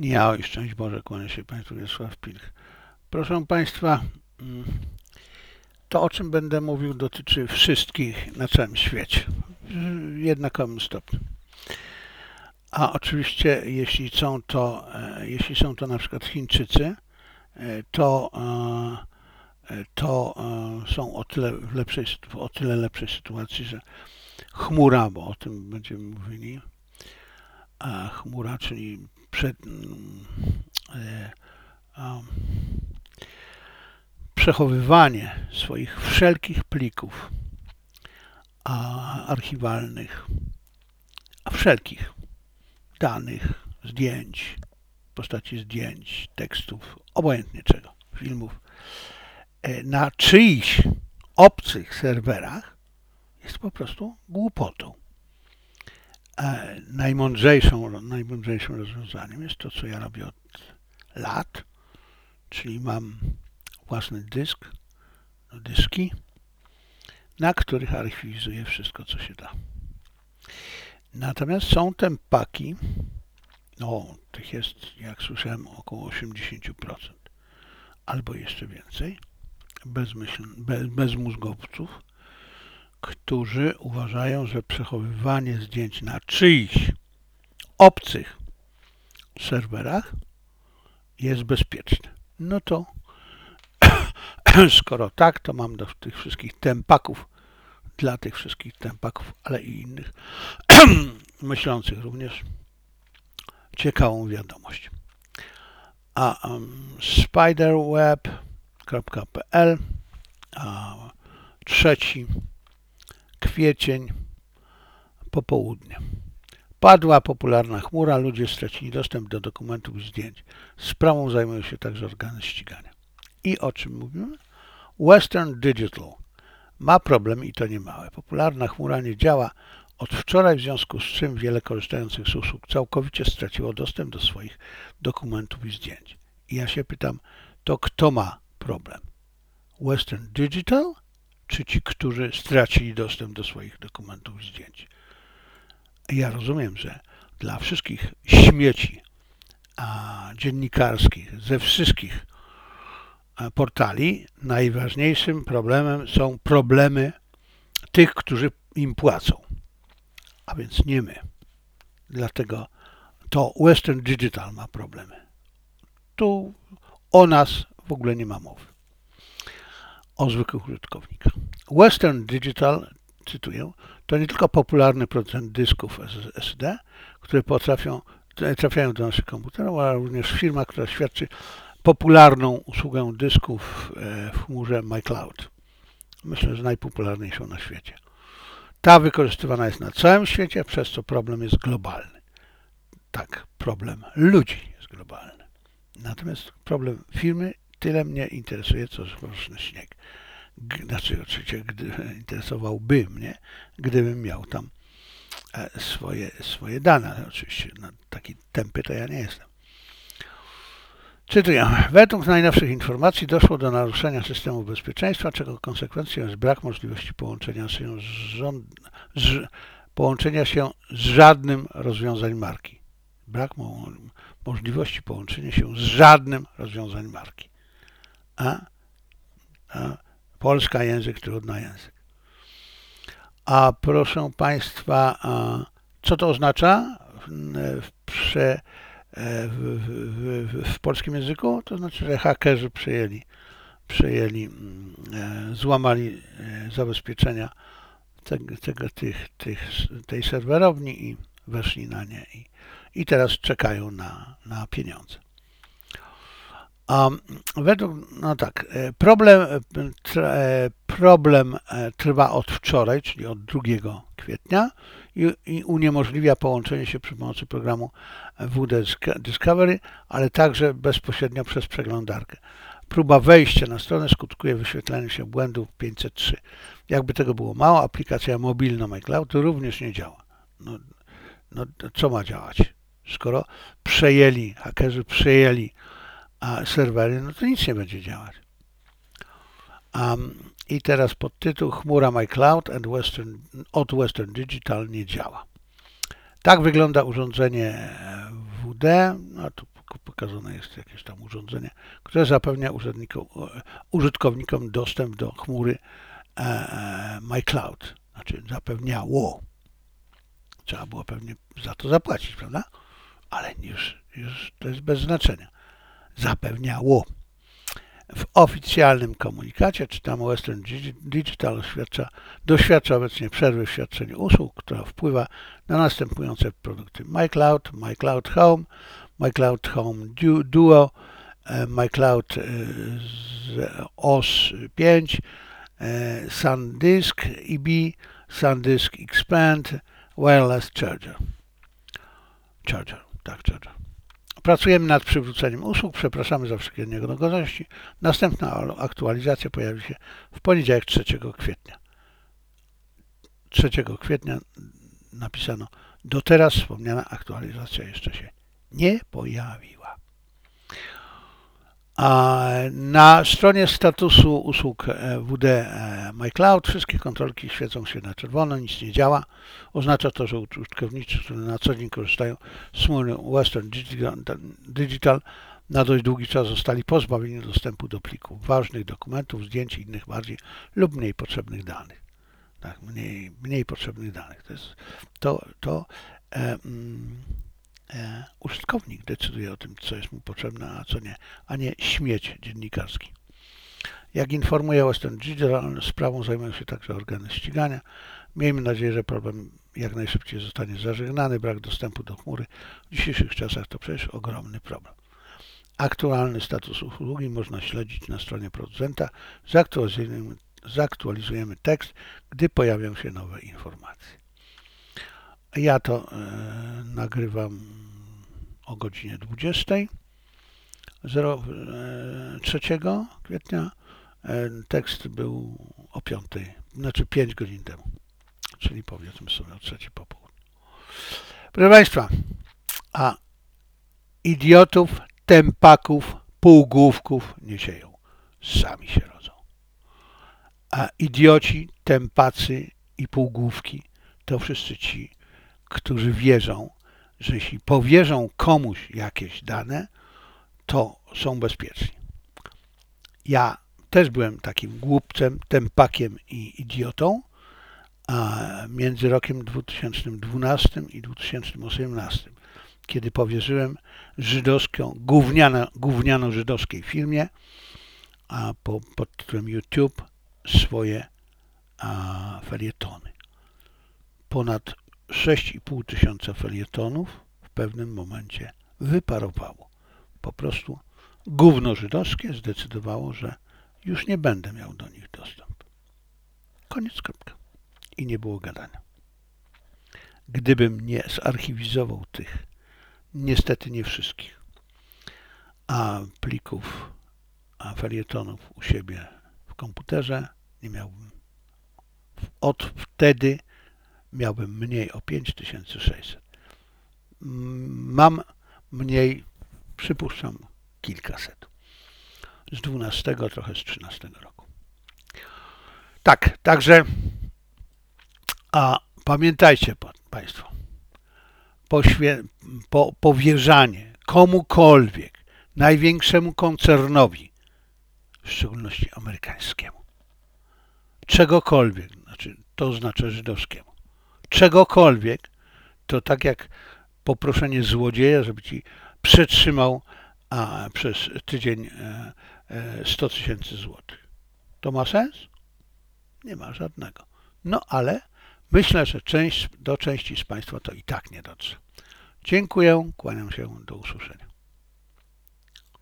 Ja i szczęść Boże, kłania się Państwu Wiesław Pilch. Proszę Państwa, to o czym będę mówił dotyczy wszystkich na całym świecie, w jednakomym stopniu. A oczywiście jeśli są to na przykład Chińczycy, to są o tyle lepszej sytuacji, że chmura, bo o tym będziemy mówili, a chmura, czyli przechowywanie swoich wszelkich plików archiwalnych, wszelkich danych, zdjęć, w postaci zdjęć, tekstów, obojętnie czego, filmów, na czyichś obcych serwerach jest po prostu głupotą. Najmądrzejszym rozwiązaniem jest to, co ja robię od lat, czyli mam własny dyski, na których archiwizuję wszystko, co się da. Natomiast są tempaki, tych jest, jak słyszałem, około 80%, albo jeszcze więcej, bezmózgowców, którzy uważają, że przechowywanie zdjęć na czyichś obcych serwerach jest bezpieczne. No to skoro tak, to mam do tych wszystkich tempaków, ale i innych myślących również ciekawą wiadomość. Spiderweb.pl 3 kwiecień, popołudnie. Padła popularna chmura, ludzie stracili dostęp do dokumentów i zdjęć. Sprawą zajmują się także organy ścigania. I o czym mówimy? Western Digital ma problem i to nie małe. Popularna chmura nie działa od wczoraj, w związku z czym wiele korzystających z usług całkowicie straciło dostęp do swoich dokumentów i zdjęć. I ja się pytam, to kto ma problem? Western Digital, czy ci, którzy stracili dostęp do swoich dokumentów i zdjęć? Ja rozumiem, że dla wszystkich śmieci dziennikarskich ze wszystkich portali najważniejszym problemem są problemy tych, którzy im płacą, a więc nie my. Dlatego to Western Digital ma problemy. Tu o nas w ogóle nie ma mowy. O zwykłych użytkownikach. Western Digital, cytuję, to nie tylko popularny producent dysków SD, które trafiają do naszych komputerów, ale również firma, która świadczy popularną usługę dysków w chmurze MyCloud. Myślę, że najpopularniejszą na świecie. Ta wykorzystywana jest na całym świecie, przez co problem jest globalny. Tak, problem ludzi jest globalny. Natomiast problem firmy tyle mnie interesuje, co roczny śnieg. Znaczy, oczywiście interesowałby mnie, gdybym miał tam swoje dane, ale oczywiście taki tępy to ja nie jestem. Cytuję. Według najnowszych informacji doszło do naruszenia systemu bezpieczeństwa, czego konsekwencją jest brak możliwości połączenia się z żadnym rozwiązań marki. Brak możliwości połączenia się z żadnym rozwiązań marki. Polska język, trudny język. A proszę Państwa, co to oznacza w polskim języku? To znaczy, że hakerzy złamali zabezpieczenia tej serwerowni i weszli na nie i teraz czekają na pieniądze. Problem trwa od wczoraj, czyli od 2 kwietnia i uniemożliwia połączenie się przy pomocy programu WD Discovery, ale także bezpośrednio przez przeglądarkę. Próba wejścia na stronę skutkuje wyświetlaniem się błędu 503. Jakby tego było mało, aplikacja mobilna MyCloud również nie działa. Co ma działać? Skoro hakerzy przejęli serwery, no to nic nie będzie działać. I teraz podtytuł: Chmura MyCloud od Western Digital nie działa. Tak wygląda urządzenie WD. Tu pokazane jest jakieś tam urządzenie, które zapewnia użytkownikom dostęp do chmury MyCloud. Znaczy zapewniało. Trzeba było pewnie za to zapłacić, prawda? Ale już to jest bez znaczenia. Zapewniało. W oficjalnym komunikacie czytamy, Western Digital doświadcza obecnie przerwy w świadczeniu usług, która wpływa na następujące produkty: MyCloud, MyCloud Home, MyCloud Home Duo, MyCloud OS 5, SanDisk EB, SanDisk Expand, Wireless Charger. Charger. Pracujemy nad przywróceniem usług, przepraszamy za wszelkie niedogodności. Następna aktualizacja pojawi się w poniedziałek 3 kwietnia. 3 kwietnia napisano, do teraz wspomniana aktualizacja jeszcze się nie pojawiła. A na stronie statusu usług WD MyCloud wszystkie kontrolki świecą się na czerwono, nic nie działa. Oznacza to, że użytkownicy, którzy na co dzień korzystają z chmury Western Digital na dość długi czas zostali pozbawieni dostępu do plików ważnych, dokumentów, zdjęć i innych bardziej lub mniej potrzebnych danych. Tak, mniej potrzebnych danych. Użytkownik decyduje o tym, co jest mu potrzebne, a co nie, a nie śmieć dziennikarski. Jak informuje Western Digital, sprawą zajmują się także organy ścigania. Miejmy nadzieję, że problem jak najszybciej zostanie zażegnany. Brak dostępu do chmury w dzisiejszych czasach to przecież ogromny problem. Aktualny status usługi można śledzić na stronie producenta. Zaktualizujemy tekst, gdy pojawią się nowe informacje. Ja to nagrywam o godzinie 20. 3 kwietnia. Tekst był o 5, znaczy 5 godzin temu, czyli powiedzmy sobie o 3 po południu. Proszę Państwa, a idiotów, tępaków, półgłówków nie sieją, sami się rodzą. A idioci, tępacy i półgłówki to wszyscy ci, którzy wierzą, że jeśli powierzą komuś jakieś dane, to są bezpieczni. Ja też byłem takim głupcem, tępakiem i idiotą, a między rokiem 2012 i 2018, kiedy powierzyłem gówniano-żydowskiej firmie pod tytułem YouTube swoje felietony. Ponad 6,5 tysiąca felietonów w pewnym momencie wyparowało. Po prostu gówno żydowskie zdecydowało, że już nie będę miał do nich dostęp. Koniec, kropka. I nie było gadania. Gdybym nie zarchiwizował tych, niestety nie wszystkich, plików, felietonów u siebie w komputerze, nie miałbym. Od wtedy miałbym mniej o 5600. Mam mniej, przypuszczam, kilkaset. Z 12, trochę z 13 roku. Tak, także pamiętajcie Państwo, powierzanie komukolwiek, największemu koncernowi, w szczególności amerykańskiemu, czegokolwiek, to znaczy żydowskiemu, czegokolwiek, to tak jak poproszenie złodzieja, żeby ci przetrzymał przez tydzień 100 000 złotych. To ma sens? Nie ma żadnego. No ale myślę, że do części z Państwa to i tak nie dotrze. Dziękuję, kłaniam się, do usłyszenia.